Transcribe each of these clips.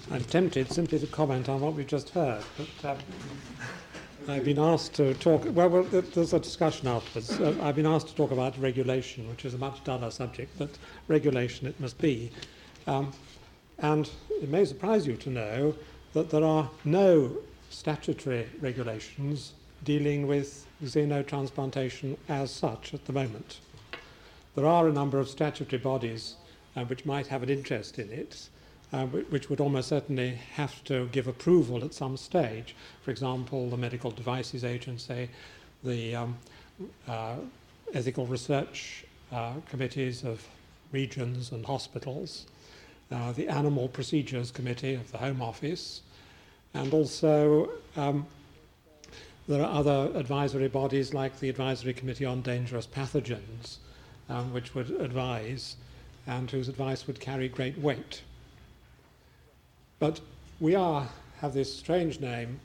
I'm tempted simply to comment on what we've just heard, but I've been asked to talk, well, there's a discussion afterwards. I've been asked to talk about regulation, which is a much duller subject, but regulation it must be. And it may surprise you to know that there are no statutory regulations dealing with xenotransplantation as such at the moment. There are a number of statutory bodies which might have an interest in it, which would almost certainly have to give approval at some stage. For example, the Medical Devices Agency, the ethical research committees of regions and hospitals, the Animal Procedures Committee of the Home Office, and also there are other advisory bodies like the Advisory Committee on Dangerous Pathogens, which would advise and whose advice would carry great weight. But we have this strange name,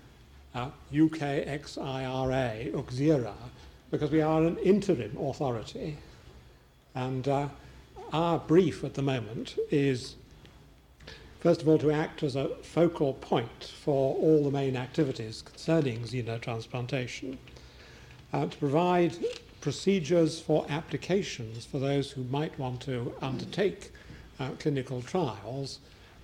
UKXIRA, UKZIRA, because we are an interim authority. And our brief at the moment is, first of all, to act as a focal point for all the main activities concerning xenotransplantation, to provide procedures for applications for those who might want to undertake clinical trials,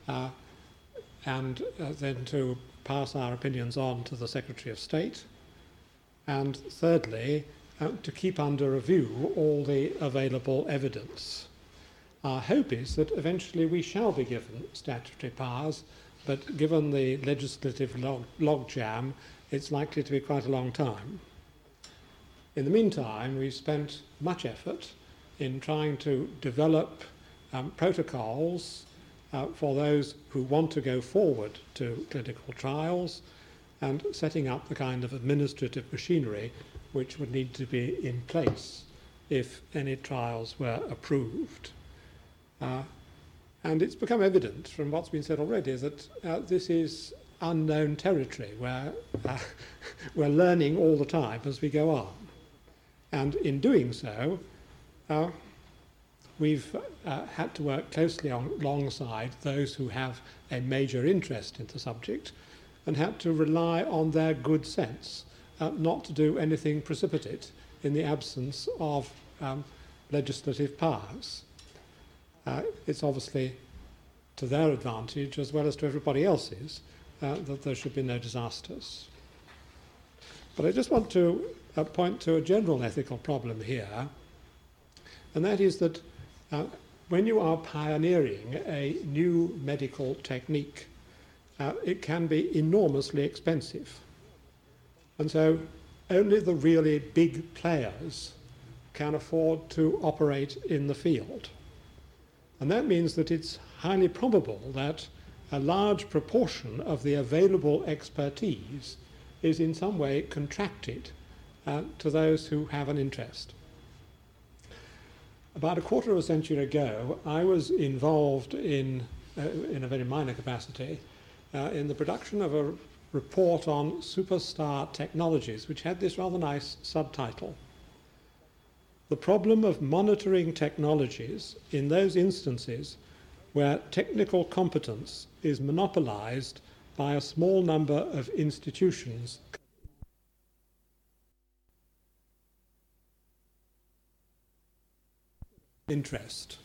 and then to pass our opinions on to the Secretary of State, and thirdly, to keep under review all the available evidence. Our hope is that eventually we shall be given statutory powers, but given the legislative logjam, it's likely to be quite a long time. In the meantime, we've spent much effort in trying to develop protocols for those who want to go forward to clinical trials and setting up the kind of administrative machinery which would need to be in place if any trials were approved. And it's become evident from what's been said already that this is unknown territory where we're learning all the time as we go on. And in doing so, we've had to work closely alongside those who have a major interest in the subject and had to rely on their good sense not to do anything precipitate in the absence of legislative powers. It's obviously to their advantage as well as to everybody else's that there should be no disasters. But I just want to point to a general ethical problem here, and that is that when you are pioneering a new medical technique, it can be enormously expensive. And so only the really big players can afford to operate in the field. And that means that it's highly probable that a large proportion of the available expertise is in some way contracted to those who have an interest. About a quarter of a century ago, I was involved in a very minor capacity, in the production of a report on superstar technologies, which had this rather nice subtitle: The problem of monitoring technologies in those instances where technical competence is monopolized by a small number of institutions. Interest.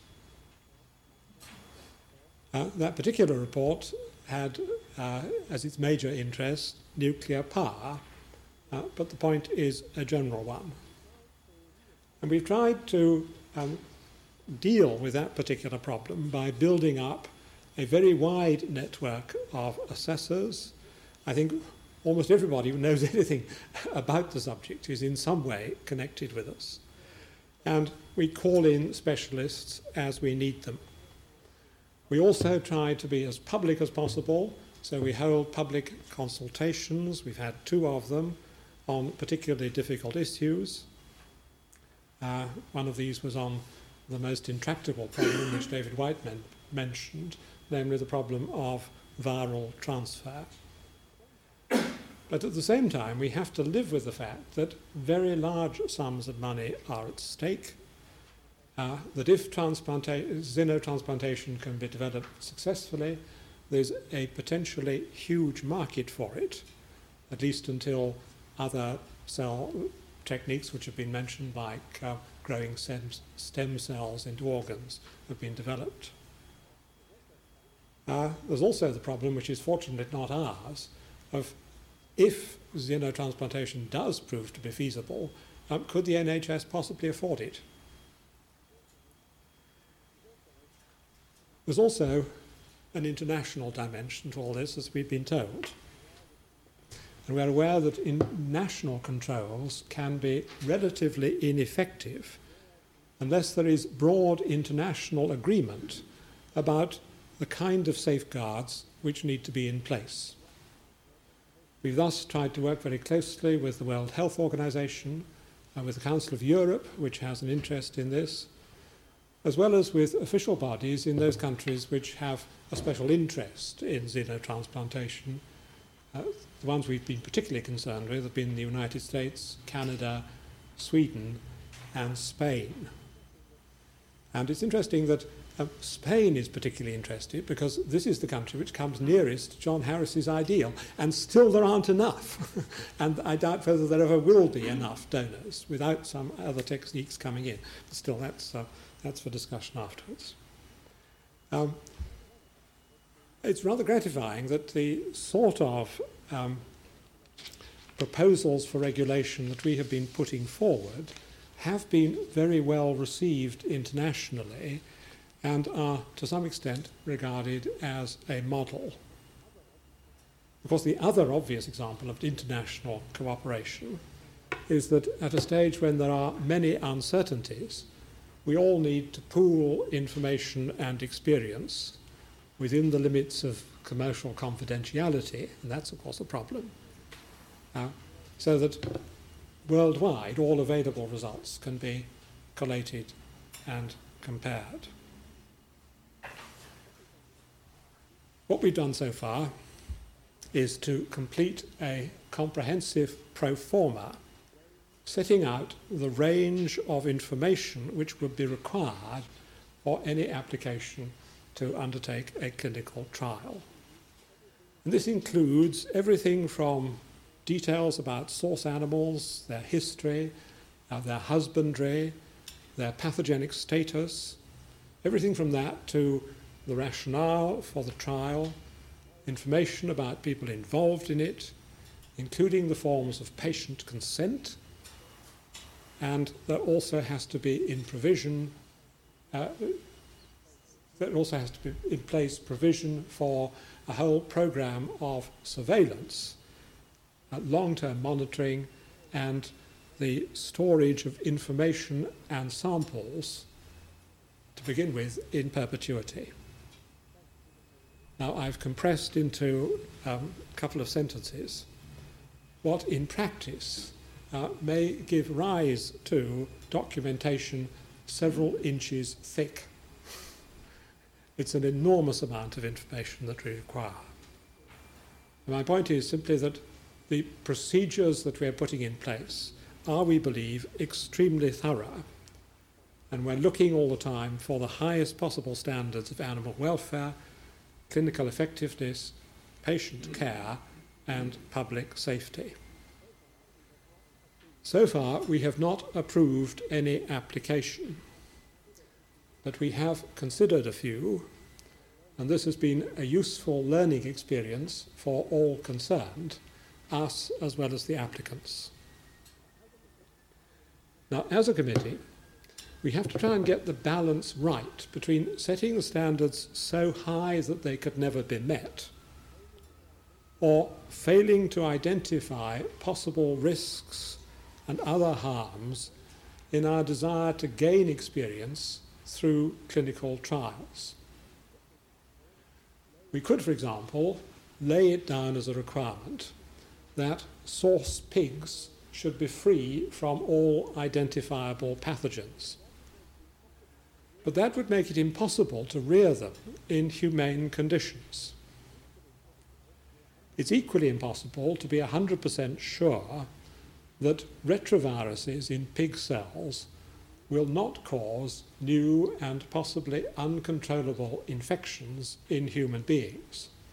That particular report had as its major interest nuclear power, but the point is a general one. And we've tried to deal with that particular problem by building up a very wide network of assessors. I think almost everybody who knows anything about the subject is in some way connected with us. And we call in specialists as we need them. We also try to be as public as possible, so we hold public consultations. We've had 2 of them on particularly difficult issues. One of these was on the most intractable problem which David White mentioned, namely the problem of viral transfer. But at the same time, we have to live with the fact that very large sums of money are at stake, that if xenotransplantation can be developed successfully, there's a potentially huge market for it, at least until other cell techniques which have been mentioned, like growing stem cells into organs, have been developed. There's also the problem, which is fortunately not ours, of if xenotransplantation does prove to be feasible, could the NHS possibly afford it? There's also an international dimension to all this, as we've been told. And we're aware that national controls can be relatively ineffective unless there is broad international agreement about the kind of safeguards which need to be in place. We've thus tried to work very closely with the World Health Organization and with the Council of Europe, which has an interest in this, as well as with official bodies in those countries which have a special interest in xenotransplantation. The ones we've been particularly concerned with have been the United States, Canada, Sweden, and Spain. And it's interesting that Spain is particularly interested because this is the country which comes nearest John Harris's ideal, and still there aren't enough. And I doubt whether there ever will be enough donors without some other techniques coming in. But still, that's for discussion afterwards. It's rather gratifying that the sort of proposals for regulation that we have been putting forward have been very well received internationally and are, to some extent, regarded as a model. Of course, the other obvious example of international cooperation is that at a stage when there are many uncertainties, we all need to pool information and experience within the limits of commercial confidentiality, and that's, of course, a problem, so that worldwide all available results can be collated and compared. What we've done so far is to complete a comprehensive pro forma setting out the range of information which would be required for any application to undertake a clinical trial. And this includes everything from details about source animals, their history, their husbandry, their pathogenic status, everything from that to the rationale for the trial, information about people involved in it, including the forms of patient consent, and there also has to be in provision, there also has to be in place provision for a whole program of surveillance, long-term monitoring, and the storage of information and samples, to begin with, in perpetuity. Now, I've compressed into a couple of sentences what in practice may give rise to documentation several inches thick. It's an enormous amount of information that we require. And my point is simply that the procedures that we're putting in place are, we believe, extremely thorough, and we're looking all the time for the highest possible standards of animal welfare, clinical effectiveness, patient care, and public safety. So far, we have not approved any application, but we have considered a few, and this has been a useful learning experience for all concerned, us as well as the applicants. Now, as a committee, we have to try and get the balance right between setting the standards so high that they could never be met, or failing to identify possible risks and other harms in our desire to gain experience through clinical trials. We could, for example, lay it down as a requirement that source pigs should be free from all identifiable pathogens. But that would make it impossible to rear them in humane conditions. It's equally impossible to be 100% sure that retroviruses in pig cells will not cause new and possibly uncontrollable infections in human beings.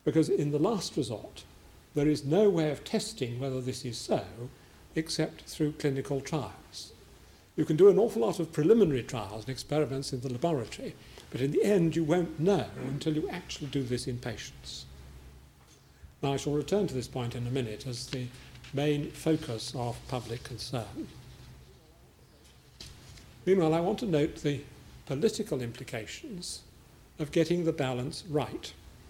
Because in the last resort, there is no way of testing whether this is so except through clinical trials. You can do an awful lot of preliminary trials and experiments in the laboratory, but in the end you won't know until you actually do this in patients. Now I shall return to this point in a minute as the main focus of public concern. Meanwhile, I want to note the political implications of getting the balance right.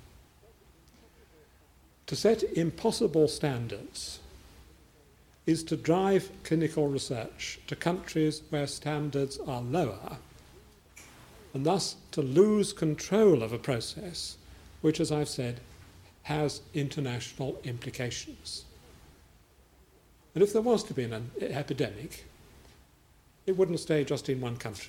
To set impossible standards is to drive clinical research to countries where standards are lower, and thus to lose control of a process which, as I've said, has international implications. And if there was to be an epidemic, it wouldn't stay just in one country.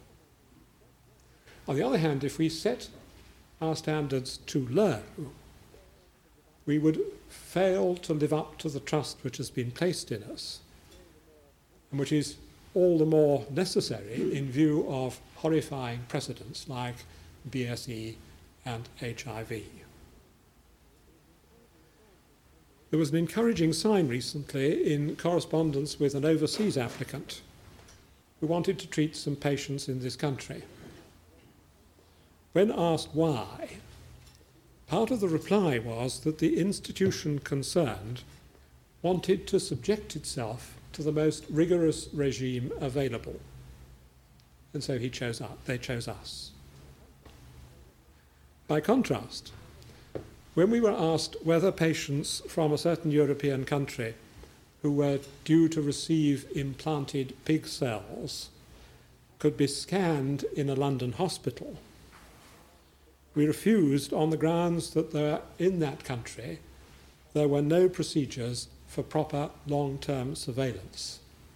On the other hand, if we set our standards too low, we would fail to live up to the trust which has been placed in us, and which is all the more necessary in view of horrifying precedents like BSE and HIV. There was an encouraging sign recently in correspondence with an overseas applicant who wanted to treat some patients in this country. When asked why, part of the reply was that the institution concerned wanted to subject itself to the most rigorous regime available. And so they chose us. By contrast, when we were asked whether patients from a certain European country who were due to receive implanted pig cells could be scanned in a London hospital, we refused on the grounds that in that country there were no procedures for proper long-term surveillance.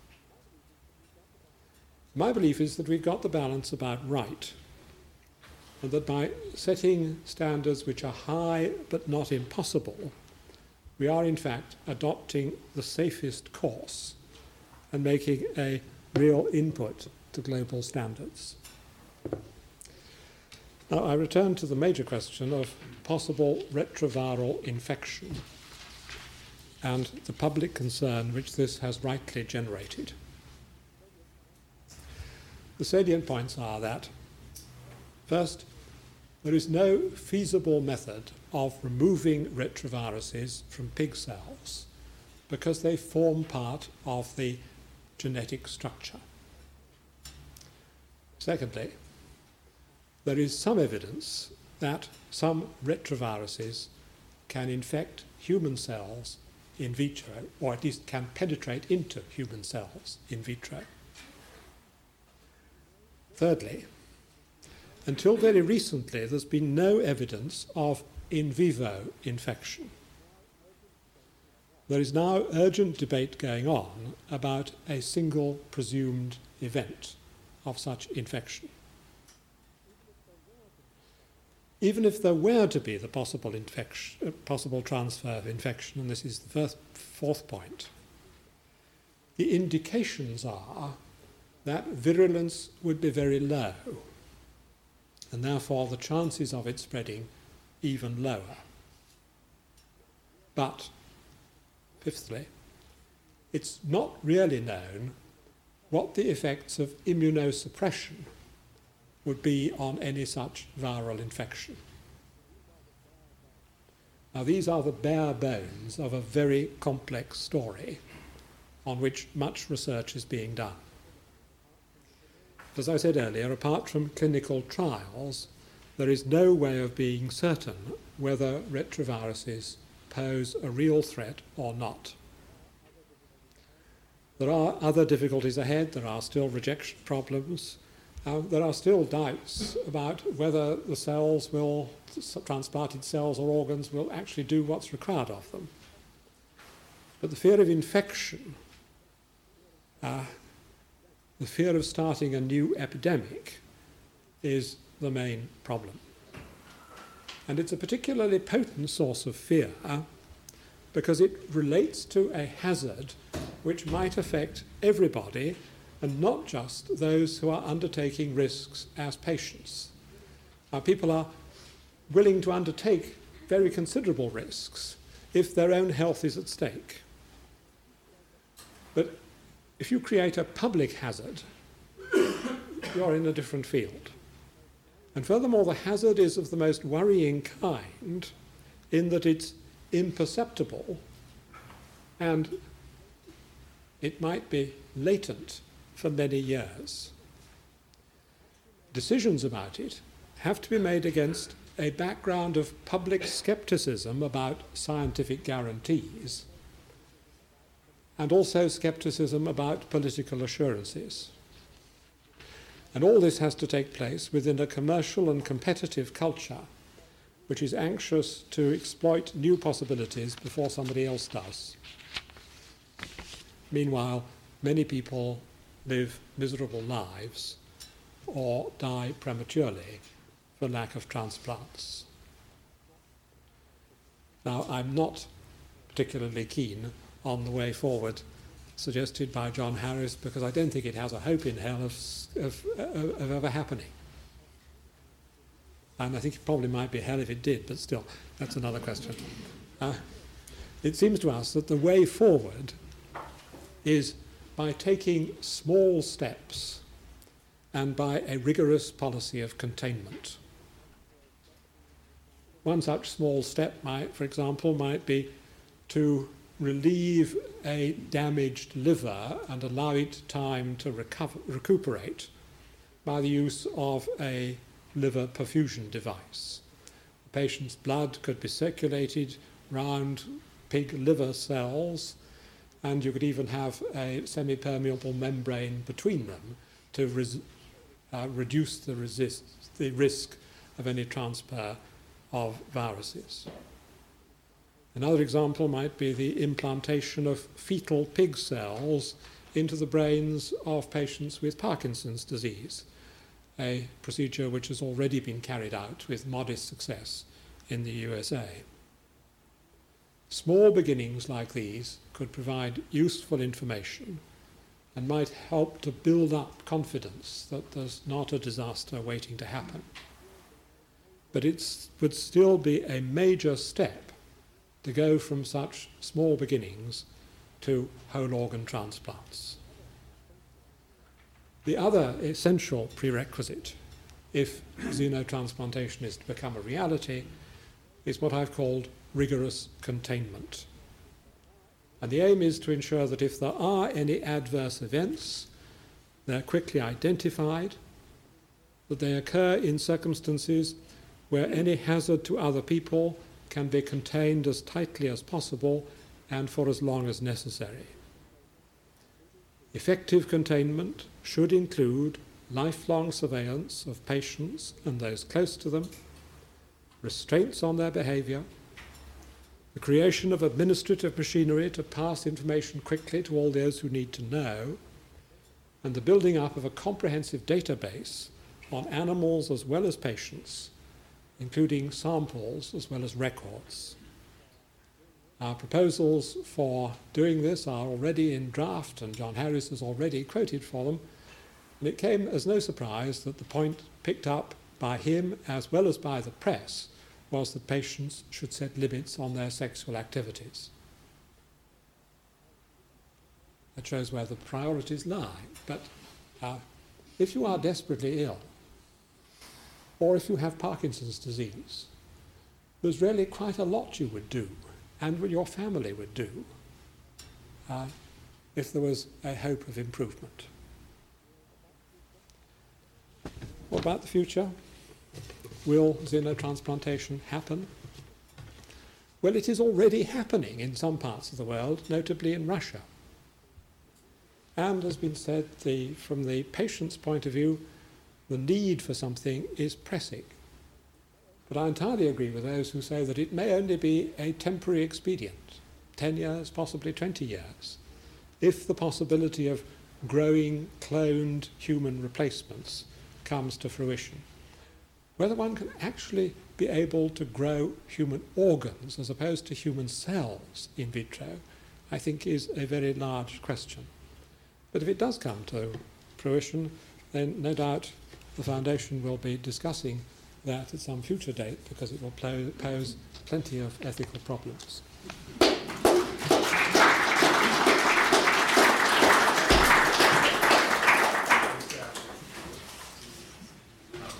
My belief is that we've got the balance about right, and that by setting standards which are high but not impossible, we are in fact adopting the safest course and making a real input to global standards. Now, I return to the major question of possible retroviral infection and the public concern which this has rightly generated. The salient points are that, first, there is no feasible method of removing retroviruses from pig cells because they form part of the genetic structure. Secondly, there is some evidence that some retroviruses can infect human cells in vitro, or at least can penetrate into human cells in vitro. Thirdly, until very recently, there's been no evidence of in vivo infection. There is now urgent debate going on about a single presumed event of such infection. Even if there were to be the possible transfer of infection, and this is the fourth point, the indications are that virulence would be very low, and therefore the chances of it spreading even lower. But, fifthly, it's not really known what the effects of immunosuppression would be on any such viral infection. Now, these are the bare bones of a very complex story on which much research is being done. As I said earlier, apart from clinical trials, there is no way of being certain whether retroviruses pose a real threat or not. There are other difficulties ahead. There are still rejection problems. There are still doubts about whether the cells transplanted cells or organs will actually do what's required of them. But the fear of infection, the fear of starting a new epidemic, is the main problem. And it's a particularly potent source of fear because it relates to a hazard which might affect everybody and not just those who are undertaking risks as patients. People are willing to undertake very considerable risks if their own health is at stake. But if you create a public hazard, you're in a different field. And furthermore, the hazard is of the most worrying kind in that it's imperceptible and it might be latent for many years. Decisions about it have to be made against a background of public skepticism about scientific guarantees and also skepticism about political assurances. And all this has to take place within a commercial and competitive culture which is anxious to exploit new possibilities before somebody else does. Meanwhile, many people live miserable lives or die prematurely for lack of transplants. Now, I'm not particularly keen on the way forward suggested by John Harris because I don't think it has a hope in hell of ever happening. And I think it probably might be hell if it did, but still, that's another question. It seems to us that the way forward is by taking small steps and by a rigorous policy of containment. One such small step might, for example, might be to relieve a damaged liver and allow it time to recuperate by the use of a liver perfusion device. The patient's blood could be circulated round pig liver cells, and you could even have a semi-permeable membrane between them to reduce the risk of any transfer of viruses. Another example might be the implantation of fetal pig cells into the brains of patients with Parkinson's disease, a procedure which has already been carried out with modest success in the USA. Small beginnings like these could provide useful information and might help to build up confidence that there's not a disaster waiting to happen. But it would still be a major step to go from such small beginnings to whole organ transplants. The other essential prerequisite, if xenotransplantation is to become a reality, is what I've called rigorous containment. And the aim is to ensure that if there are any adverse events, they're quickly identified, that they occur in circumstances where any hazard to other people can be contained as tightly as possible and for as long as necessary. Effective containment should include lifelong surveillance of patients and those close to them, restraints on their behaviour, the creation of administrative machinery to pass information quickly to all those who need to know, and the building up of a comprehensive database on animals as well as patients, including samples as well as records. Our proposals for doing this are already in draft, and John Harris has already quoted for them, and it came as no surprise that the point picked up by him as well as by the press was that patients should set limits on their sexual activities. That shows where the priorities lie. But if you are desperately ill, or if you have Parkinson's disease, there's really quite a lot you would do, and what your family would do, if there was a hope of improvement. What about the future? Will xenotransplantation happen? Well, it is already happening in some parts of the world, notably in Russia. And, as has been said, from the patient's point of view, the need for something is pressing. But I entirely agree with those who say that it may only be a temporary expedient, 10 years, possibly 20 years, if the possibility of growing cloned human replacements comes to fruition. Whether one can actually be able to grow human organs as opposed to human cells in vitro, I think is a very large question. But if it does come to fruition, then no doubt the Foundation will be discussing that at some future date because it will pose plenty of ethical problems.